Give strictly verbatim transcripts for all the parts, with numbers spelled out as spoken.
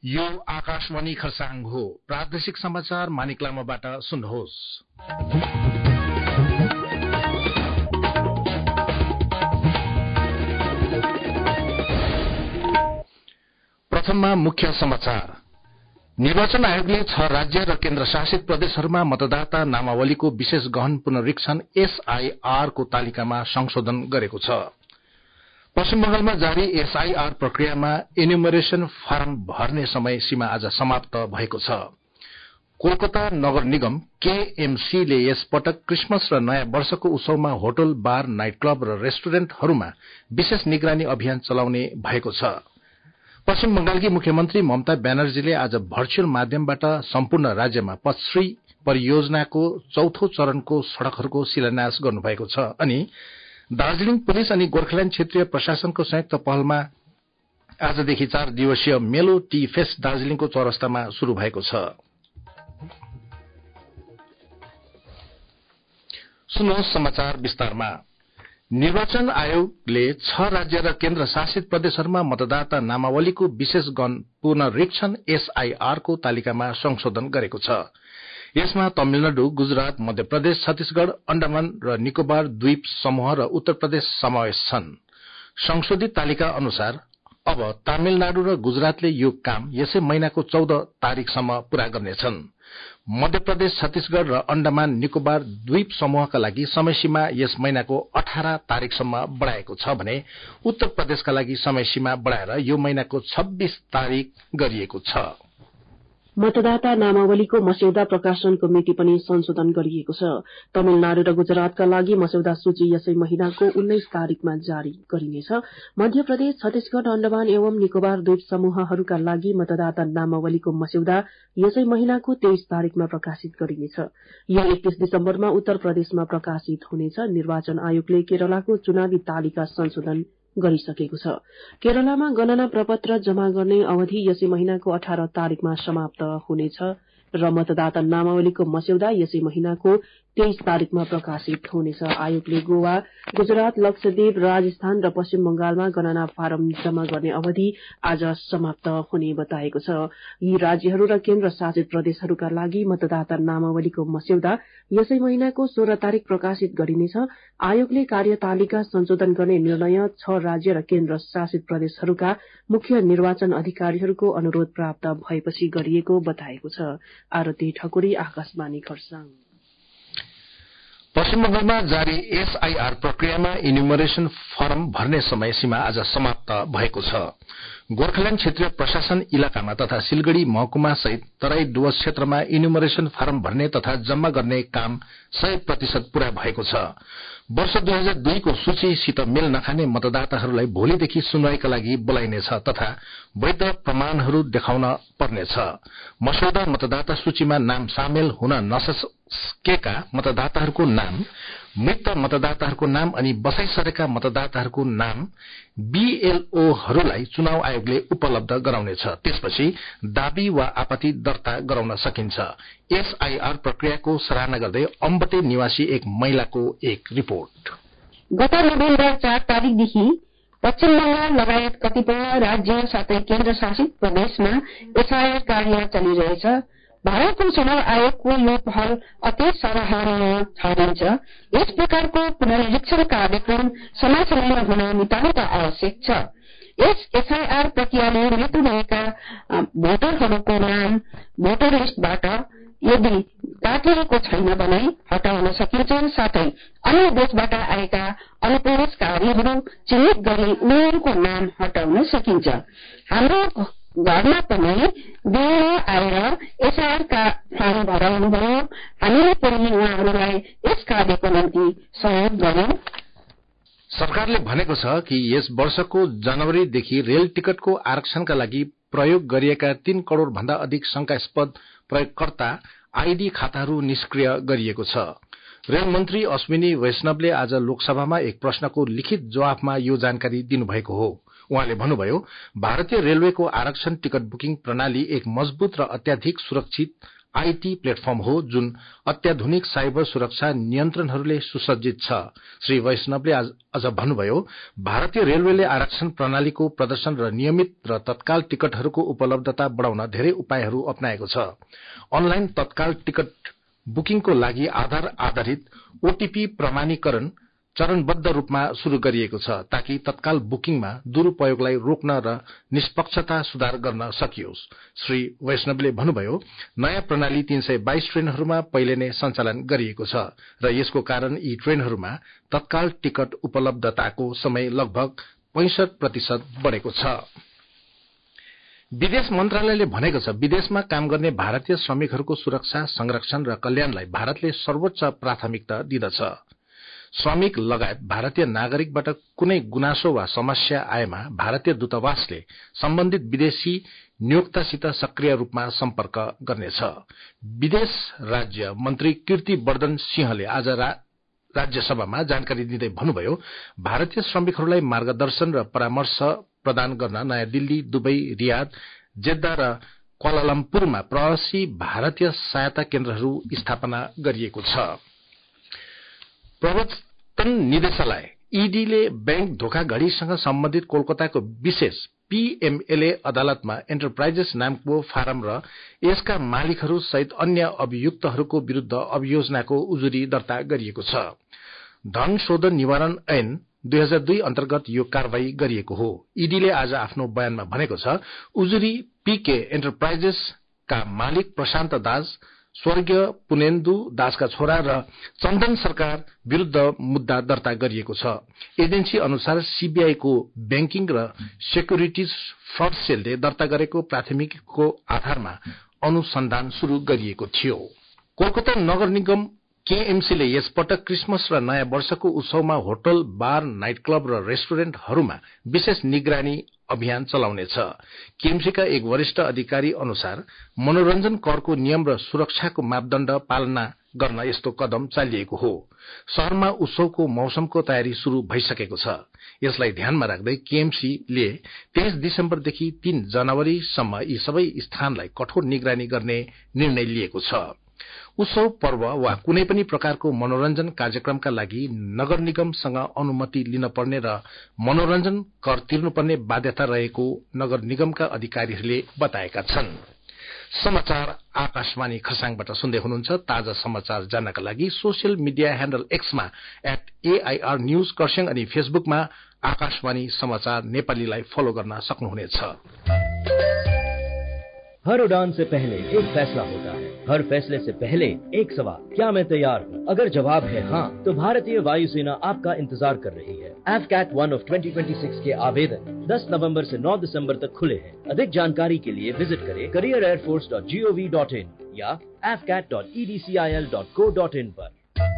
यो आकाशवाणी खरसाङ हो। प्रादेशिक समाचार मानिक लामाबाट सुन्नुहोस्। प्रथममा मुख्य समाचार। निर्वाचन आयोगले छ राज्य र केन्द्र शासित प्रदेशहरूमा मतदाता नामावलीको विशेष गहन पुनरीक्षण एसआईआर को तालिकामा संशोधन गरेको छ। पश्चिम बंगालमा जारी एसआईआर प्रक्रियामा एन्युमरेशन फारम भर्ने समय सीमा आज समाप्त भएको छ। कोलकाता नगर निगम केएमसी ले यस पटक क्रिसमस र नयाँ वर्षको उत्सवमा होटल, बार, नाइट क्लब र रेस्टुरेन्टहरूमा विशेष निगरानी अभियान चलाउने भएको छ। पश्चिम बंगालकी मुख्यमन्त्री ममता ब्यानर्जीले आज भर्चुअल माध्यमबाट सम्पूर्ण राज्यमा पचश्री परियोजनाको चौथो चरणको सड़कहरूको शिलान्यास गर्नुभएको छ अनि दार्जीलिङ पुलिस अनि गोर्खाल्याण्ड क्षेत्रीय प्रशासनको संयुक्त पहलमा आजदेखि चार दिवसीय मेलो टी फेस्ट दार्जीलिङको चौरस्तामा शुरू भएको छ। सुन्नुहोस् समाचार विस्तारमा। निर्वाचन आयोगले छ राज्य र केन्द्र शासित प्रदेशहरूमा मतदाता नामावलीको विशेष गहन पुनरीक्षण एसआईआर को तालिकामा संशोधन गरेको छ। यसमा तमिलनाडु, गुजरात, मध्य प्रदेश, छत्तीसगढ़, अण्डमान र निकोबार द्वीप समूह र उत्तर प्रदेश समावेश छन्। संशोधित तालिका अनुसार अब तमिलनाडु र गुजरातले यो काम यसै महिनाको चौध तारिकसम्म पूरा गर्नेछन्। मध्य प्रदेश, छत्तीसगढ़ र अण्डमान निकोबार द्वीप समूहका लागि समय सीमा यस महिनाको अठारह तारिकसम्म बढ़ाएको छ भने उत्तर प्रदेशका लागि समय सीमा बढ़ाएर यो महिनाको छब्बीस तारिक गरिएको छ। मतदाता नामावलीको मस्यौदा प्रकाशनको मिति पनि संशोधन गरिएको छ। तमिलनाडु र गुजरातका लागि मस्यौदा सूची यसै महिनाको उन्नाइस तारिकमा जारी गरिनेछ। मध्य प्रदेश, छत्तीसगढ़, अण्डमान एवं निकोबार द्वीप समूहहरूका लागि मतदाता नामावलीको मस्यौदा यसै महिनाको तेइस तारिकमा प्रकाशित गरिनेछ। यो एकतीस दिसम्बरमा उत्तर प्रदेशमा प्रकाशित हुनेछ। निर्वाचन आयोगले केरलाको चुनावी तालिका संशोधन गरिसकेको छ। केरलामा गणना प्रपत्र जमा गर्ने अवधि यसै महिनाको अठारह तारिकमा समाप्त हुनेछ र मतदाता नामावलीको मस्यौदा यसै महिनाको तेइस तारिकमा प्रकाशित हुनेछ। आयोगले गोवा, गुजरात, लक्षद्वीप, राजस्थान र पश्चिम बंगालमा गणना फारम जमा गर्ने अवधि आज समाप्त हुने बताएको छ। यी राज्यहरू र केन्द्र शासित प्रदेशहरूका लागि मतदाता नामावलीको मस्यौदा यसै महिनाको सोह्र तारिक प्रकाशित गरिनेछ। आयोगले कार्यतालिका संशोधन गर्ने निर्णय छ राज्य र केन्द्र शासित प्रदेशहरूका मुख्य निर्वाचन अधिकारीहरूको अनुरोध प्राप्त भएपछि गरिएको बताएको छ। आरती ठकुरी, आकाशवाणी खरसाङ। पश्चिम बंगालमा जारी एसआईआर प्रक्रियामा इन्युमरेशन फर्म भर्ने समय सीमा आज समाप्त भएको छ। गोर्खाल्याण्ड क्षेत्रीय प्रशासन इलाकामा तथा सिलगढ़ी महकुमा सहित तराई डुवर्स क्षेत्रमा इन्युमरेशन फारम भर्ने तथा जम्मा गर्ने काम सय प्रतिशत पूरा भएको छ। वर्ष दुई हजार दुई को सूचीसित मेल नखाने मतदाताहरूलाई भोलिदेखि सुनवाईका लागि बोलाइनेछ तथा वैध प्रमाणहरू देखाउन पर्नेछ। मस्यौदा मतदाता सूचीमा नाम सामेल हुन नसकेका मतदाताहरूको नाम, मृत मतदाताहरूको नाम अनि बसाइसकेका मतदाताहरूको नाम बीएलओहरूलाई चुनाव आयोगले उपलब्ध गराउनेछ। त्यसपछि दावी वा आपत्ति दर्ता गराउन सकिन्छ। एसआईआर प्रक्रियाको सराहना गर्दै अम्बटे निवासी एक महिलाको एक रिपोर्ट। गत नोभेम्बर चार तारिकदेखि पश्चिम बंगाल लगायत कतिपय राज्य साथै केन्द्र शासित प्रदेशमा एसआईआर कार्य चलिरहेछ। भारतको चुनाव आयोगको यो पहल अति सराहनीय ठहरिन्छ। यस प्रकारको पुनरीक्षण कार्यक्रम समय समयमा हुन नितान्त आवश्यक छ। यस एसआईआर प्रक्रियाले मृत्यु भएका भोटरहरूको नाम भोटर लिस्टबाट यदि काटिएको छैन भने हटाउन सकिन्छ। साथै अन्य देशबाट आएका अनुप्रवेशकारीहरू चिन्हित गरी उनीहरूको नाम हटाउन सकिन्छ। हाम्रो घरमा पनि बिएलओ आएर एसआईआर का फारम भराउनुभयो। हामीले पनि उहाँहरूलाई यस कार्यको निम्ति सहयोग गर्यौं। सरकारले भनेको छ कि यस वर्षको जनवरीदेखि रेल टिकटको आरक्षणका लागि प्रयोग गरिएका तीन करोड़ भन्दा अधिक शंकास्पद प्रयोगकर्ता आईडी खाताहरू निष्क्रिय गरिएको छ। रेल मन्त्री अश्विनी वैष्णवले आज लोकसभामा एक प्रश्नको लिखित जवाफमा यो जानकारी दिनुभएको हो। उहाँले भन्नुभयो, भारतीय रेलवेको आरक्षण टिकट बुकिङ प्रणाली एक मजबूत र अत्याधिक सुरक्षित आईटी प्लेटफर्म हो जुन अत्याधुनिक साइबर सुरक्षा नियन्त्रणहरूले सुसज्जित छ। श्री वैष्णवले अझ भन्नुभयो, भारतीय रेलवेले आरक्षण प्रणालीको प्रदर्शन र नियमित र तत्काल टिकटहरूको उपलब्धता बढ़ाउन धेरै उपायहरू अपनाएको छ। अनलाइन तत्काल टिकट बुकिङको लागि आधार आधारित ओटीपी प्रमाणीकरण चरणबद्ध रूपमा शुरू गरिएको छ ताकि तत्काल बुकिङमा दुरूपयोगलाई रोक्न र निष्पक्षता सुधार गर्न सकियोस्। श्री वैष्णवले भन्नुभयो, नयाँ प्रणाली तीन सय बाइस ट्रेनहरूमा पहिले नै सञ्चालन गरिएको छ र यसको कारण यी ट्रेनहरूमा तत्काल टिकट उपलब्धताको समय लगभग पैंसठ प्रतिशत बढ़ेको छ। विदेश मन्त्रालयले भनेको छ, विदेशमा काम गर्ने भारतीय श्रमिकहरूको सुरक्षा, संरक्षण र कल्याणलाई भारतले सर्वोच्च प्राथमिकता दिँदछ। श्रमिक लगायत भारतीय नागरिकबाट कुनै गुनासो वा समस्या आएमा भारतीय दूतावासले सम्बन्धित विदेशी नियोक्तासित सक्रिय रूपमा सम्पर्क गर्नेछ। विदेश राज्य मन्त्री कीर्ति वर्धन सिंहले आज राज्यसभामा जानकारी दिँदै भन्नुभयो, भारतीय श्रमिकहरूलाई मार्गदर्शन र परामर्श प्रदान गर्न नयाँ दिल्ली, दुबई, रियाद, जेद्दा र क्वालालम्पुरमा प्रवासी भारतीय सहायता केन्द्रहरू स्थापना गरिएको छ। प्रवर्तन निदेशालय ईडीले बैंक धोखाधड़ीसँग सम्बन्धित कोलकाताको विशेष पीएमएलए अदालतमा एन्टरप्राइजेस नामको फारम र यसका मालिकहरू सहित अन्य अभियुक्तहरूको विरूद्ध अभियोजनाको उजुरी दर्ता गरिएको छ। धन शोधन निवारण ऐन दुई हजार दुई अन्तर्गत यो कारवाही गरिएको हो। ईडीले आज आफ्नो बयानमा भनेको छ, उजुरी पीके एन्टरप्राइजेसका मालिक प्रशान्त दास, स्वर्गीय पुनेन्दु दासका छोरा र चन्दन सरकार विरूद्ध मुद्दा दर्ता गरिएको छ। एजेन्सी अनुसार सीबीआई को बैंकिङ र सेक्युरिटिज फ्रड सेलले दर्ता गरेको प्राथमिकीको आधारमा अनुसन्धान शुरू गरिएको थियो। कोलकाता नगर निगम केएमसीले यसपटक क्रिसमस र नयाँ वर्षको उत्सवमा होटल, बार, नाइट क्लब र रेस्टुरेन्टहरूमा विशेष निगरानी अभियान चलाउनेछ। केएमसीका एक वरिष्ठ अधिकारी अनुसार मनोरञ्जन करको नियम र सुरक्षाको मापदण्ड पालना गर्न यस्तो कदम चालिएको हो। शहरमा उत्सवको मौसमको तयारी शुरू भइसकेको छ। यसलाई ध्यानमा राख्दै केएमसीले तेइस दिसम्बरदेखि तीन जनवरीसम्म यी सबै स्थानलाई कठोर निगरानी गर्ने निर्णय लिएको छ। उत्सव, पर्व वा कुनै पनि प्रकारको मनोरञ्जन कार्यक्रमका लागि नगर निगमसँग अनुमति लिन पर्ने र मनोरञ्जन कर तिर्नुपर्ने बाध्यता रहेको नगर निगमका अधिकारीहरूले बताएका छन्। समाचार आकाशवाणी खरसाङबाट सुन्दै हुनुहुन्छ। ताजा समाचार जान्नका लागि सोसियल मिडिया ह्यान्डल एक्समा एट एआईआर न्यूज खरसाङ अनि फेसबुकमा आकाशवाणी समाचार नेपालीलाई फलो गर्न सक्नुहुनेछ। हर उड़ान से पहले एक फैसला होता है, हर फैसले से पहले एक सवाल, क्या मैं तैयार हूँ? अगर जवाब है हाँ, तो भारतीय वायुसेना आपका इंतजार कर रही है। AFCAT one of twenty twenty six के आवेदन दस नवंबर से नौ दिसंबर तक खुले हैं। अधिक जानकारी के लिए विजिट करें career air force dot G O V dot in या AFCAT dot E D C I L dot co dot in पर।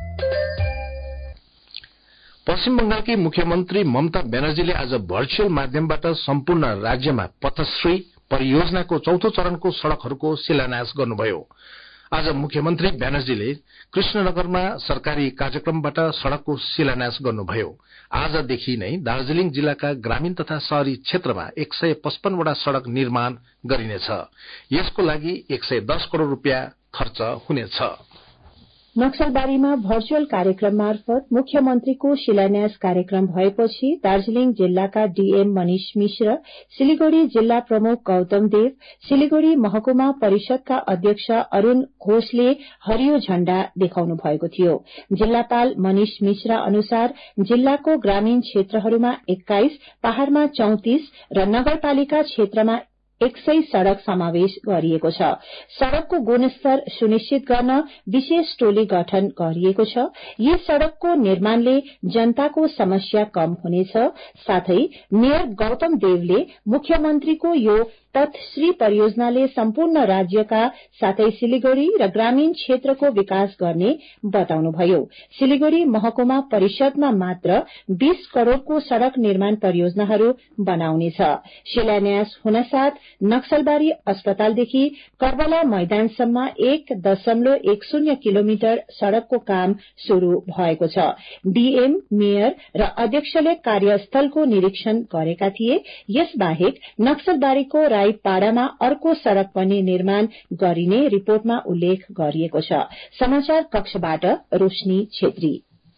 पश्चिम बंगालकी मुख्यमन्त्री ममता ब्यानर्जीले आज भर्चुअल माध्यमबाट सम्पूर्ण राज्यमा पथश्री परियोजनाको चौथो चरणको सड़कहरूको शिलान्यास गर्नुभयो। आज मुख्यमन्त्री ब्यानर्जीले कृष्णनगरमा सरकारी कार्यक्रमबाट सड़कको शिलान्यास गर्नुभयो। आजदेखि नै दार्जीलिङ जिल्लाका ग्रामीण तथा शहरी क्षेत्रमा एक सय पचपन्नवटा सड़क निर्माण गरिनेछ। यसको लागि एक सय दस करोड़ रूपियाँ खर्च हुनेछ। नक्सलबारीमा भर्चुअल कार्यक्रम मार्फत मुख्यमन्त्रीको शिलान्यास कार्यक्रम भएपछि दार्जीलिङ जिल्लाका डीएम मनिष मिश्र, सिलिगुड़ी जिल्ला प्रमुख गौतम देव, सिलिगुड़ी महकुमा परिषदका अध्यक्ष अरूण घोषले हरियो झण्डा देखाउनु भएको थियो। जिल्लापाल मनिष मिश्र अनुसार जिल्लाको ग्रामीण क्षेत्रहरूमा एक्काइस, पहाड़मा चौतिस र नगरपालिका क्षेत्रमा एक सय सड़क समावेश गरिएको छ। सड़कको गुणस्तर सुनिश्चित गर्न विशेष टोली गठन गरिएको छ। यस सड़कको निर्माणले जनताको समस्या कम हुनेछ। साथै मेयर गौतम देवले मुख्यमन्त्रीको यो पथश्री परियोजनाले सम्पूर्ण राज्यका साथै सिलिगुड़ी र ग्रामीण क्षेत्रको विकास गर्ने बताउनुभयो। सिलिगुड़ी महकुमा परिषदमा मात्र बीस करोड़को सड़क निर्माण परियोजनाहरू बनाउनेछ। शिलान्यास हुनसाथ नक्सलबारी अस्पतालदेखि कर्बला मैदानसम्म एक दशमलव एक शून्य किलोमिटर सड़कको काम शुरू भएको छ। डीएम, मेयर र अध्यक्षले कार्यस्थलको निरीक्षण गरेका थिए। यसबाहेक नक्सलबारीको राई पाडामा अर्को सड़क पनि निर्माण गरिने रिपोर्टमा उल्लेख गरिएको छ। समाचार कक्षबाट रोशनी छेत्री।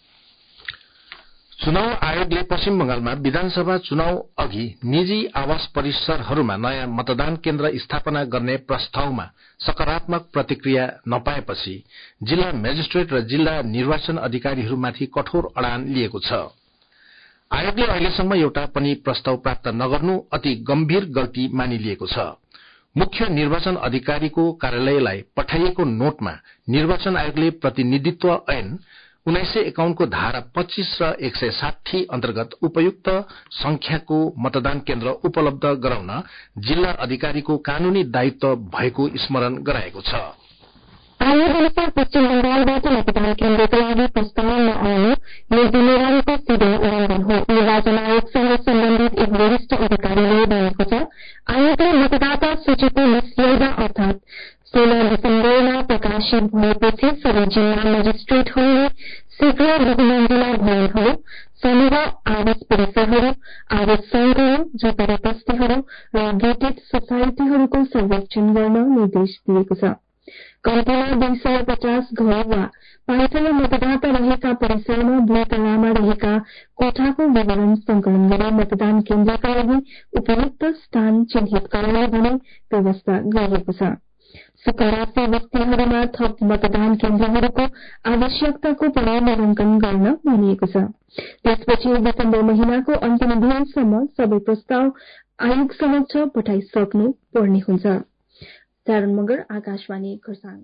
चुनाव आयोगले पश्चिम बंगालमा विधानसभा चुनाव अघि निजी आवास परिसरहरूमा नयाँ मतदान केन्द्र स्थापना गर्ने प्रस्तावमा सकारात्मक प्रतिक्रिया नपाएपछि जिल्ला मेजिस्ट्रेट र जिल्ला निर्वाचन अधिकारीहरूमाथि कठोर अडान लिएको छ। आयोगले अहिलेसम्म एउटा पनि प्रस्ताव प्राप्त नगर्नु अति गम्भीर गल्ती मानिलिएको छ। मुख्य निर्वाचन अधिकारीको कार्यालयलाई पठाइएको नोटमा निर्वाचन आयोगले प्रतिनिधित्व ऐन उन्नाइस सय एकाउन्न को धारा पच्चीस र एक सय साठी अन्तर्गत उपयुक्त संख्याको मतदान केन्द्र उपलब्ध गराउन जिल्ला अधिकारीको कानूनी दायित्व भएको स्मरण गराएको छ। आयोग अनुसार पश्चिम बंगालबाट मतदान केन्द्रका लागि प्रस्ताव नआउनु यो जिम्मेवारीको सीधै उल्लंघन हो। निर्वाचन आयोगसँग सम्बन्धित एक वरिष्ठ अधिकारीले भनेको छ, आयोगले मतदाता सूचीको मस्यौदा अर्थात सोह्र डिसेम्बरमा प्रकाशित भएपछि सबै जिल्ला मजिस्ट्रेटहरूले शीघ्र लघुमण्डला भवनहरू, समूह आवास परिसरहरू, आवास संघहरू, झोपडी बस्तीहरू र गेटेड सोसाइटीहरूको सर्वेक्षण गर्न निर्देश दिएको छ। कम्तीमा दुई सय पचास घर वा पाँचजना मतदाता रहेका परिसरमा दुई तलामा रहेका कोठाको विवरण संकलन गरी मतदान केन्द्रका लागि उपयुक्त स्थान चिन्हित गराउने भने व्यवस्था गरिएको छ। सुकरासी बस्तीहरूमा थप मतदान केन्द्रहरूको आवश्यकताको पुनर्मूल्यांकन गर्न भनिएको छ। त्यसपछि दिसम्बर महिनाको अन्तिम दिनसम्म सबै प्रस्ताव आयोग समक्ष पठाइसक्नु पर्ने हुन्छ। शारण मगर, आकाशवाणी खरसाङ।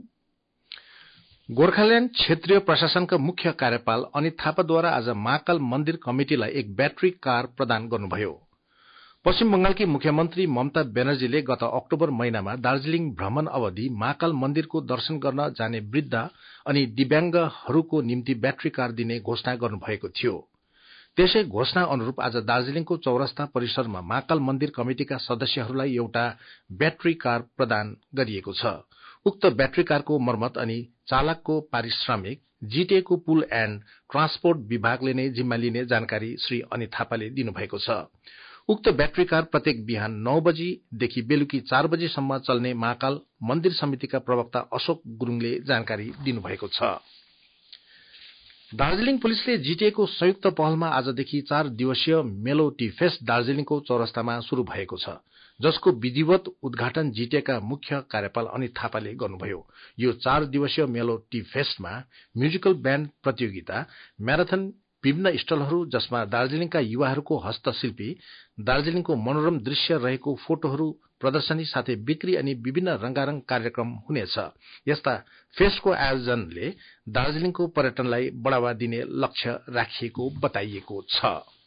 गोर्खाल्याण्ड क्षेत्रीय प्रशासनका मुख्य कार्यपाल अनित थापाद्वारा आज महाकाल मन्दिर कमिटिलाई एक ब्याट्री कार प्रदान गर्नुभयो। पश्चिम बंगालकी मुख्यमन्त्री ममता ब्यानर्जीले गत अक्टोबर महिनामा दार्जीलिङ भ्रमण अवधि महाकाल मन्दिरको दर्शन गर्न जाने वृद्ध अनि दिव्यांगहरूको निम्ति ब्याट्री कार दिने घोषणा गर्नुभएको थियो। त्यसै घोषणा अनुरूप आज दार्जीलिङको चौरस्ता परिसरमा महाकाल मन्दिर कमिटिका सदस्यहरूलाई एउटा ब्याट्री कार प्रदान गरिएको छ। उक्त ब्याट्री कारको मर्मत अनि चालकको पारिश्रमिक जीटीएको पुल एण्ड ट्रान्सपोर्ट विभागले नै जिम्मा लिने जानकारी श्री अनित थापाले दिनुभएको छ। उक्त ब्याट्री कार प्रत्येक बिहान नौ बजीदेखि बेलुकी चार बजीसम्म चल्ने महाकाल मन्दिर समितिका प्रवक्ता अशोक गुरूङले जानकारी दिनुभएको छ। दार्जीलिङ पुलिसले जीटीएको संयुक्त पहलमा आजदेखि चार दिवसीय मेलो टी फेस्ट दार्जीलिङको चौरस्तामा शुरू भएको छ, जसको विधिवत उद्घाटन जीटीएका मुख्य कार्यपाल अनित थापाले गर्नुभयो। यो चार दिवसीय मेलो टी फेस्टमा म्युजिकल ब्याण्ड प्रतियोगिता, म्याराथन, विभिन्न स्टलहरू जसमा दार्जीलिङका युवाहरूको हस्तशिल्पी, दार्जीलिङको मनोरम दृश्य रहेको फोटोहरू प्रदर्शनी साथै बिक्री अनि विभिन्न रंगारंग कार्यक्रम हुनेछ। यस्ता फेस्टको आयोजनले दार्जीलिङको पर्यटनलाई बढ़ावा दिने लक्ष्य राखिएको बताइएको छ।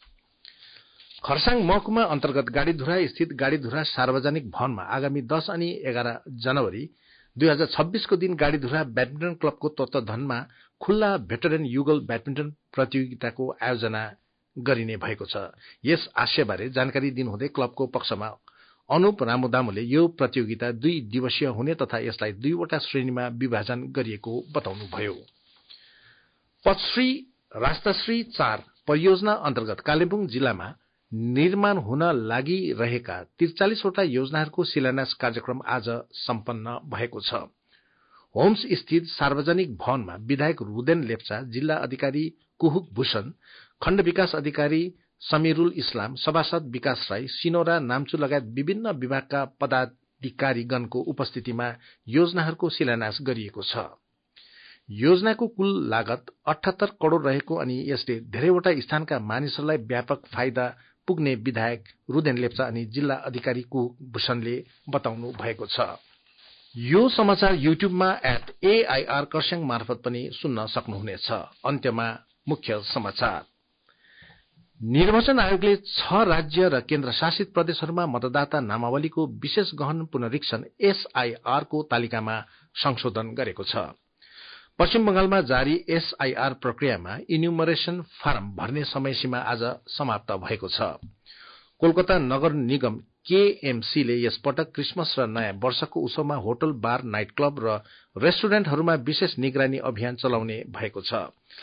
खरसाङ महकुमा अन्तर्गत गाडीधुरा स्थित गाडीधुरा सार्वजनिक भवनमा आगामी दस अनि एघार जनवरी दुई हजार छब्बीसको दिन गाडीधुरा ब्याडमिन्टन क्लबको तत्वावधानमा खुल्ला भेटरेन युगल ब्याडमिन्टन प्रतियोगिताको आयोजना गरिने भएको छ। यस आशयबारे जानकारी दिनुहुँदै क्लबको पक्षमा अनुप रामुदामुले यो प्रतियोगिता दुई दिवसीय हुने तथा यसलाई दुईवटा श्रेणीमा विभाजन गरिएको बताउनुभयो। पचश्री राष्ट्रश्री चार परियोजना अन्तर्गत कालेबुङ जिल्लामा निर्माण हुन लागिरहेका त्रिचालिसवटा योजनाहरूको शिलान्यास कार्यक्रम आज सम्पन्न भएको छ। होम्स स्थित सार्वजनिक भवनमा विधायक रुदेन लेप्चा, जिल्ला अधिकारी कुहुक भूषण, खण्ड विकास अधिकारी समीरुल इस्लाम, सभासद विकास राई, सिनोरा नाम्चु लगायत विभिन्न विभागका पदाधिकारीगणको उपस्थितिमा योजनाहरूको शिलान्यास गरिएको छ। योजनाको कुल लागत अठहत्तर करोड़ रहेको अनि यसले धेरैवटा स्थानका मानिसहरूलाई व्यापक फाइदा पुग्ने विधायक रुदेन लेप्चा अनि जिल्ला अधिकारी कुहुक भूषणले बताउनु भएको छ। यो समाचार युट्युबमा एट एआईआर खरसाङ मार्फत पनि सुन्न सक्नुहुनेछ। अन्त्यमा मुख्य समाचार। निर्वाचन आयोगले छ राज्य र केन्द्र शासित प्रदेशहरूमा मतदाता नामावलीको विशेष गहन पुनरीक्षण एसआईआर को तालिकामा संशोधन गरेको छ। पश्चिम बंगालमा जारी एसआईआर प्रक्रियामा इन्युमरेसन फारम भर्ने समय सीमा आज समाप्त भएको छ। कोलकाता नगर निगम केएमसीले यसपटक क्रिसमस र नयाँ वर्षको उत्सवमा होटल, बार, नाइट क्लब र रेस्टुरेन्टहरूमा विशेष निगरानी अभियान चलाउने भएको छ।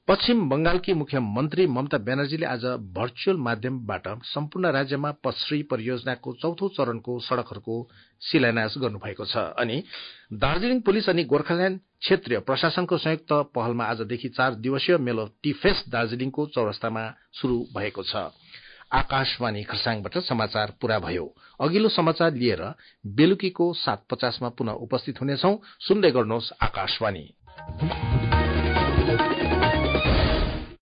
पश्चिम बंगालकी मुख्यमन्त्री ममता ब्यानर्जीले आज भर्चुअल माध्यमबाट सम्पूर्ण राज्यमा पश्री परियोजनाको चौथो चरणको सड़कहरूको शिलान्यास गर्नुभएको छ अनि दार्जीलिङ पुलिस अनि गोर्खाल्याण्ड क्षेत्रीय प्रशासनको संयुक्त पहलमा आजदेखि चार दिवसीय मेलो टी फेस्ट दार्जीलिङको चौरस्तामा शुरू भएको छ। आकाशवाणी खरसाङबाट समाचार पूरा भयो। अघिल्लो समाचार लिएर बेलुकीको सात पचासमा पुनः उपस्थित हुनेछौं। सुन्दै गर्नुहोस् आकाशवाणी।